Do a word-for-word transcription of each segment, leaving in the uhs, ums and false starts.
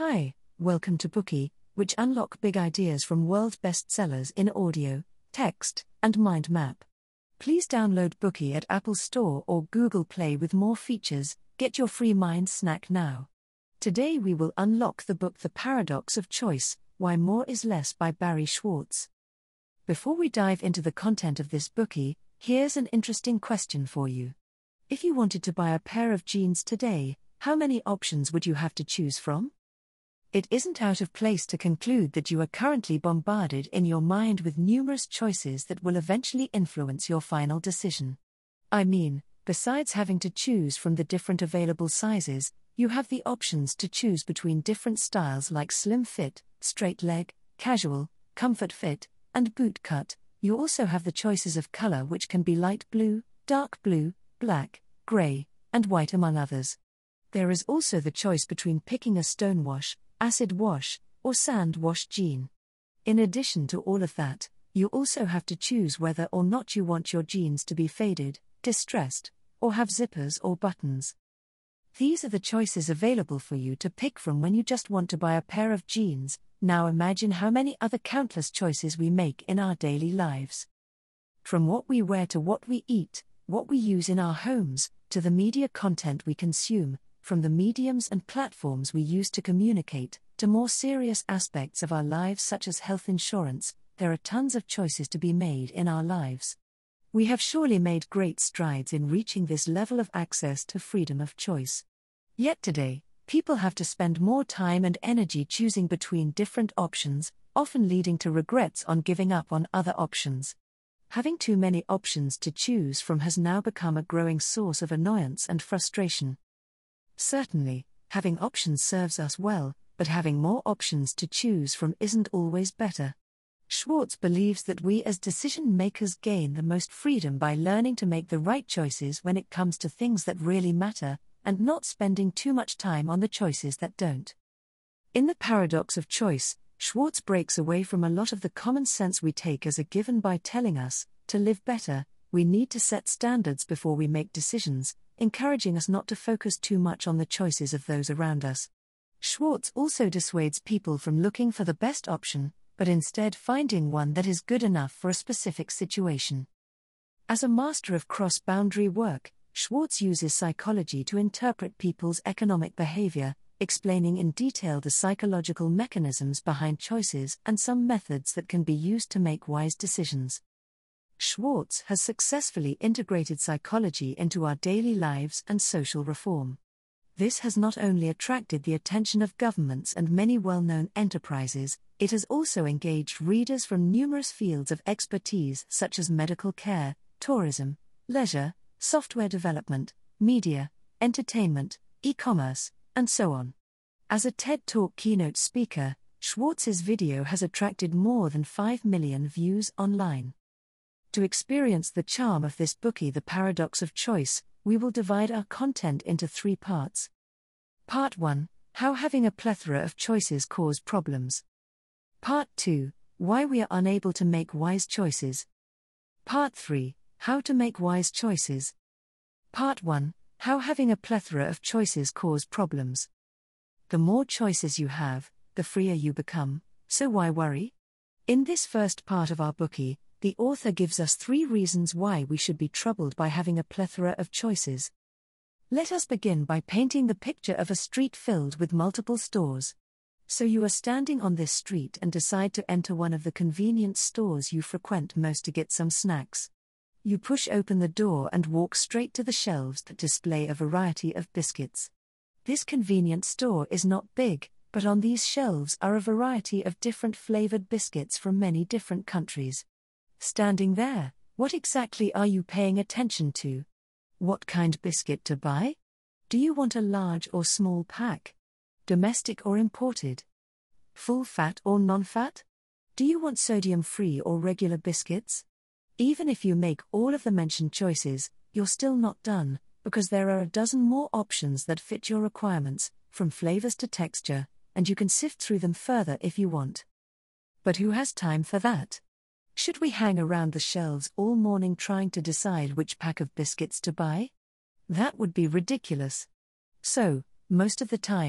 Hi, welcome to Bookey, which unlock big ideas from world bestsellers in audio, text, and mind map. Please download Bookey at Apple Store or Google Play with more features. Get your free mind snack now. Today we will unlock the book The Paradox of Choice, Why More is Less by Barry Schwartz. Before we dive into the content of this Bookey, here's an interesting question for you. If you wanted to buy a pair of jeans today, how many options would you have to choose from? It isn't out of place to conclude that you are currently bombarded in your mind with numerous choices that will eventually influence your final decision. I mean, besides having to choose from the different available sizes, you have the options to choose between different styles like slim fit, straight leg, casual, comfort fit, and boot cut. You also have the choices of color, which can be light blue, dark blue, black, gray, and white, among others. There is also the choice between picking a stone wash, acid wash, or sand wash jean. In addition to all of that, you also have to choose whether or not you want your jeans to be faded, distressed, or have zippers or buttons. These are the choices available for you to pick from when you just want to buy a pair of jeans. Now imagine how many other countless choices we make in our daily lives. From what we wear to what we eat, what we use in our homes, to the media content we consume, from the mediums and platforms we use to communicate, to more serious aspects of our lives such as health insurance, there are tons of choices to be made in our lives. We have surely made great strides in reaching this level of access to freedom of choice. Yet today, people have to spend more time and energy choosing between different options, often leading to regrets on giving up on other options. Having too many options to choose from has now become a growing source of annoyance and frustration. Certainly, having options serves us well, but having more options to choose from isn't always better. Schwartz believes that we as decision makers gain the most freedom by learning to make the right choices when it comes to things that really matter, and not spending too much time on the choices that don't. In The Paradox of Choice, Schwartz breaks away from a lot of the common sense we take as a given by telling us, to live better, we need to set standards before we make decisions, encouraging us not to focus too much on the choices of those around us. Schwartz also dissuades people from looking for the best option, but instead finding one that is good enough for a specific situation. As a master of cross-boundary work, Schwartz uses psychology to interpret people's economic behavior, explaining in detail the psychological mechanisms behind choices and some methods that can be used to make wise decisions. Schwartz has successfully integrated psychology into our daily lives and social reform. This has not only attracted the attention of governments and many well-known enterprises, it has also engaged readers from numerous fields of expertise such as medical care, tourism, leisure, software development, media, entertainment, e-commerce, and so on. As a TED Talk keynote speaker, Schwartz's video has attracted more than five million views online. To experience the charm of this Bookey, The Paradox of Choice, we will divide our content into three parts. Part one, How having a plethora of choices cause problems. Part two, Why we are unable to make wise choices. Part three, How to make wise choices. Part one, How having a plethora of choices cause problems. The more choices you have, the freer you become, so why worry? In this first part of our Bookey, the author gives us three reasons why we should be troubled by having a plethora of choices. Let us begin by painting the picture of a street filled with multiple stores. So you are standing on this street and decide to enter one of the convenience stores you frequent most to get some snacks. You push open the door and walk straight to the shelves that display a variety of biscuits. This convenience store is not big, but on these shelves are a variety of different flavored biscuits from many different countries. Standing there, what exactly are you paying attention to? What kind biscuit to buy? Do you want a large or small pack? Domestic or imported? Full fat or non-fat? Do you want sodium-free or regular biscuits? Even if you make all of the mentioned choices, you're still not done, because there are a dozen more options that fit your requirements, from flavors to texture, and you can sift through them further if you want. But who has time for that? Should we hang around the shelves all morning trying to decide which pack of biscuits to buy? That would be ridiculous. So, most of the time,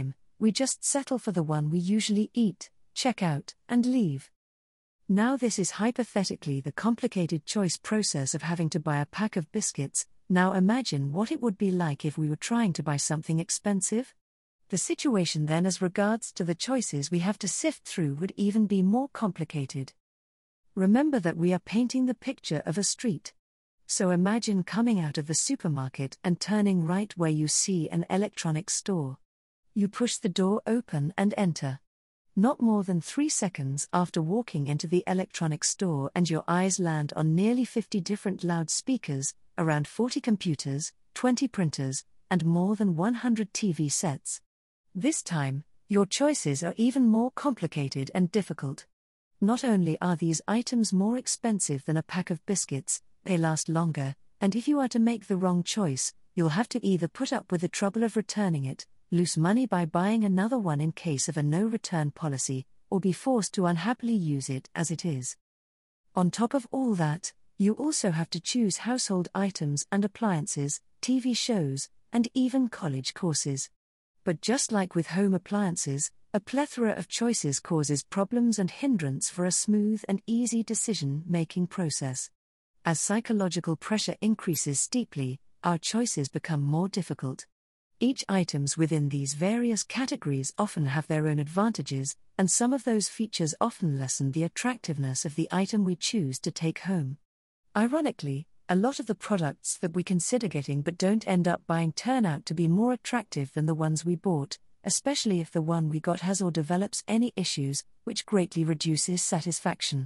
we just settle for the one we usually eat, check out, and leave. Now, this is hypothetically the complicated choice process of having to buy a pack of biscuits. Now imagine what it would be like if we were trying to buy something expensive. The situation then, as regards to the choices we have to sift through, would even be more complicated. Remember that we are painting the picture of a street. So imagine coming out of the supermarket and turning right where you see an electronics store. You push the door open and enter. Not more than three seconds after walking into the electronics store, and your eyes land on nearly fifty different loudspeakers, around forty computers, twenty printers, and more than one hundred T V sets. This time, your choices are even more complicated and difficult. Not only are these items more expensive than a pack of biscuits, they last longer, and if you are to make the wrong choice, you'll have to either put up with the trouble of returning it, lose money by buying another one in case of a no-return policy, or be forced to unhappily use it as it is. On top of all that, you also have to choose household items and appliances, T V shows, and even college courses. But just like with home appliances, a plethora of choices causes problems and hindrance for a smooth and easy decision-making process. As psychological pressure increases steeply, our choices become more difficult. Each items within these various categories often have their own advantages, and some of those features often lessen the attractiveness of the item we choose to take home. Ironically, a lot of the products that we consider getting but don't end up buying turn out to be more attractive than the ones we bought, especially if the one we got has or develops any issues, which greatly reduces satisfaction.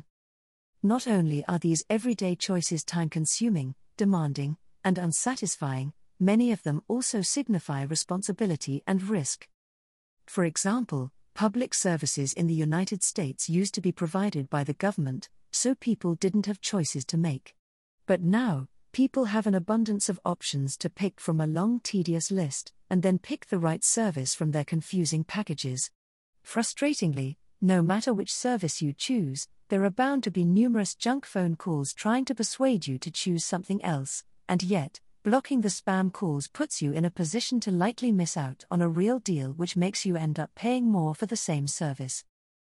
Not only are these everyday choices time-consuming, demanding, and unsatisfying, many of them also signify responsibility and risk. For example, public services in the United States used to be provided by the government, so people didn't have choices to make. But now, people have an abundance of options to pick from a long, tedious list, and then pick the right service from their confusing packages. Frustratingly, no matter which service you choose, there are bound to be numerous junk phone calls trying to persuade you to choose something else, and yet, blocking the spam calls puts you in a position to likely miss out on a real deal, which makes you end up paying more for the same service.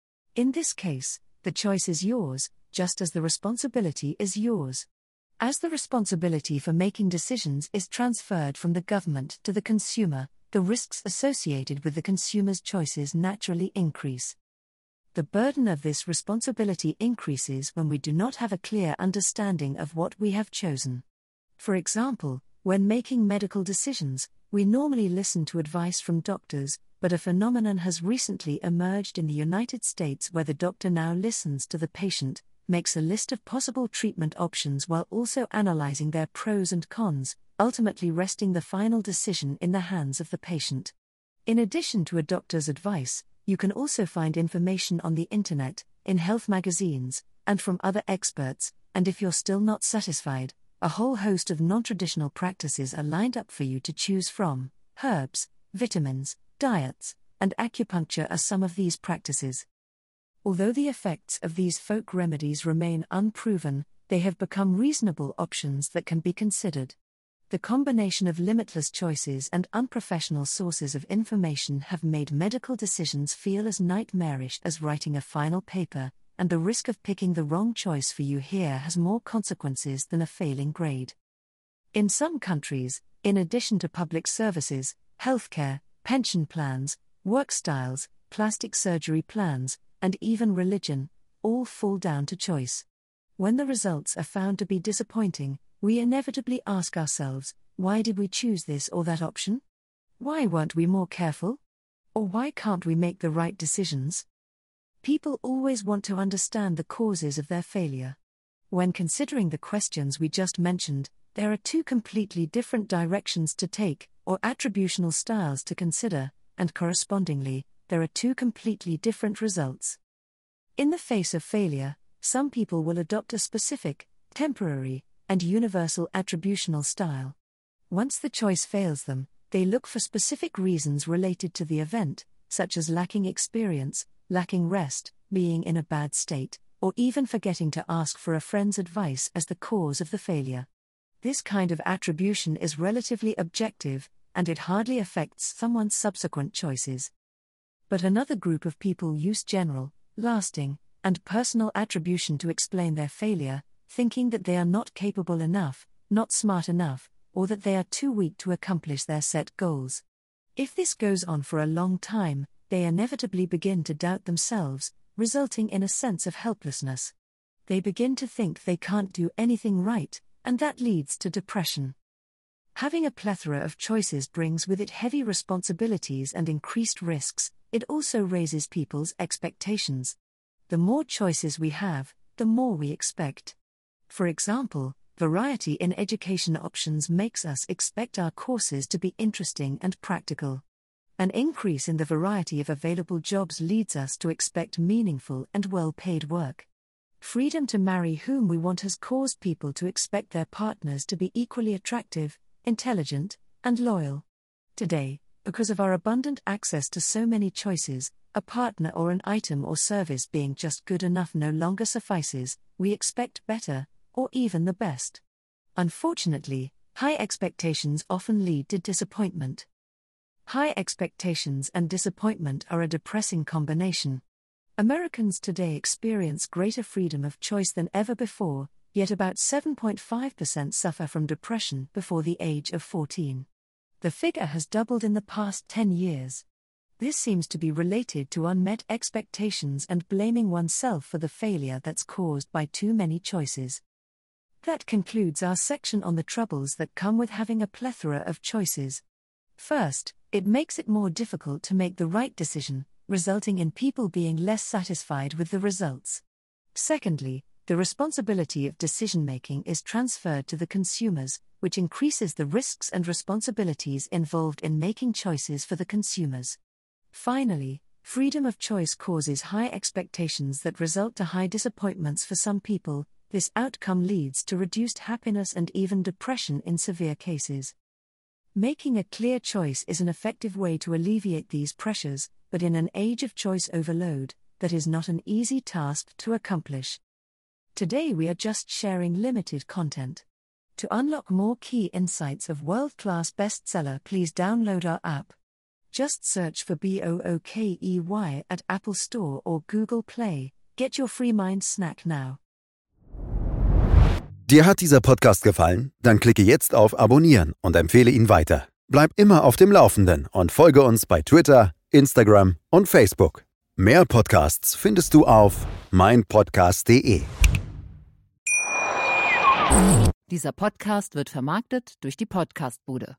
In this case, the choice is yours, just as the responsibility is yours. As the responsibility for making decisions is transferred from the government to the consumer, the risks associated with the consumer's choices naturally increase. The burden of this responsibility increases when we do not have a clear understanding of what we have chosen. For example, when making medical decisions, we normally listen to advice from doctors, but a phenomenon has recently emerged in the United States where the doctor now listens to the patient, makes a list of possible treatment options while also analyzing their pros and cons, ultimately resting the final decision in the hands of the patient. In addition to a doctor's advice, you can also find information on the internet, in health magazines, and from other experts, and if you're still not satisfied, a whole host of non-traditional practices are lined up for you to choose from. Herbs, vitamins, diets, and acupuncture are some of these practices. Although the effects of these folk remedies remain unproven, they have become reasonable options that can be considered. The combination of limitless choices and unprofessional sources of information have made medical decisions feel as nightmarish as writing a final paper, and the risk of picking the wrong choice for you here has more consequences than a failing grade. In some countries, in addition to public services, healthcare, pension plans, work styles, plastic surgery plans, and even religion, all fall down to choice. When the results are found to be disappointing, we inevitably ask ourselves, why did we choose this or that option? Why weren't we more careful? Or why can't we make the right decisions? People always want to understand the causes of their failure. When considering the questions we just mentioned, there are two completely different directions to take, or attributional styles to consider, and correspondingly, there are two completely different results. In the face of failure, some people will adopt a specific, temporary, and universal attributional style. Once the choice fails them, they look for specific reasons related to the event, such as lacking experience, lacking rest, being in a bad state, or even forgetting to ask for a friend's advice as the cause of the failure. This kind of attribution is relatively objective, and it hardly affects someone's subsequent choices. But another group of people use general, lasting, and personal attribution to explain their failure, thinking that they are not capable enough, not smart enough, or that they are too weak to accomplish their set goals. If this goes on for a long time, they inevitably begin to doubt themselves, resulting in a sense of helplessness. They begin to think they can't do anything right, and that leads to depression. Having a plethora of choices brings with it heavy responsibilities and increased risks. It also raises people's expectations. The more choices we have, the more we expect. For example, variety in education options makes us expect our courses to be interesting and practical. An increase in the variety of available jobs leads us to expect meaningful and well-paid work. Freedom to marry whom we want has caused people to expect their partners to be equally attractive, intelligent, and loyal. Today, because of our abundant access to so many choices, a partner or an item or service being just good enough no longer suffices. We expect better, or even the best. Unfortunately, high expectations often lead to disappointment. High expectations and disappointment are a depressing combination. Americans today experience greater freedom of choice than ever before, yet about seven point five percent suffer from depression before the age of fourteen. The figure has doubled in the past ten years. This seems to be related to unmet expectations and blaming oneself for the failure that's caused by too many choices. That concludes our section on the troubles that come with having a plethora of choices. First, it makes it more difficult to make the right decision, resulting in people being less satisfied with the results. Secondly, the responsibility of decision-making is transferred to the consumers, which increases the risks and responsibilities involved in making choices for the consumers. Finally, freedom of choice causes high expectations that result to high disappointments for some people. This outcome leads to reduced happiness and even depression in severe cases. Making a clear choice is an effective way to alleviate these pressures, but in an age of choice overload, that is not an easy task to accomplish. Today we are just sharing limited content. To unlock more key insights of world-class bestseller, please download our app. Just search for Bookey at Apple Store or Google Play. Get your free mind snack now. Dir hat dieser Podcast gefallen? Dann klicke jetzt auf Abonnieren und empfehle ihn weiter. Bleib immer auf dem Laufenden und folge uns bei Twitter, Instagram und Facebook. Mehr Podcasts findest du auf meinpodcast punkt de. Dieser Podcast wird vermarktet durch die Podcastbude.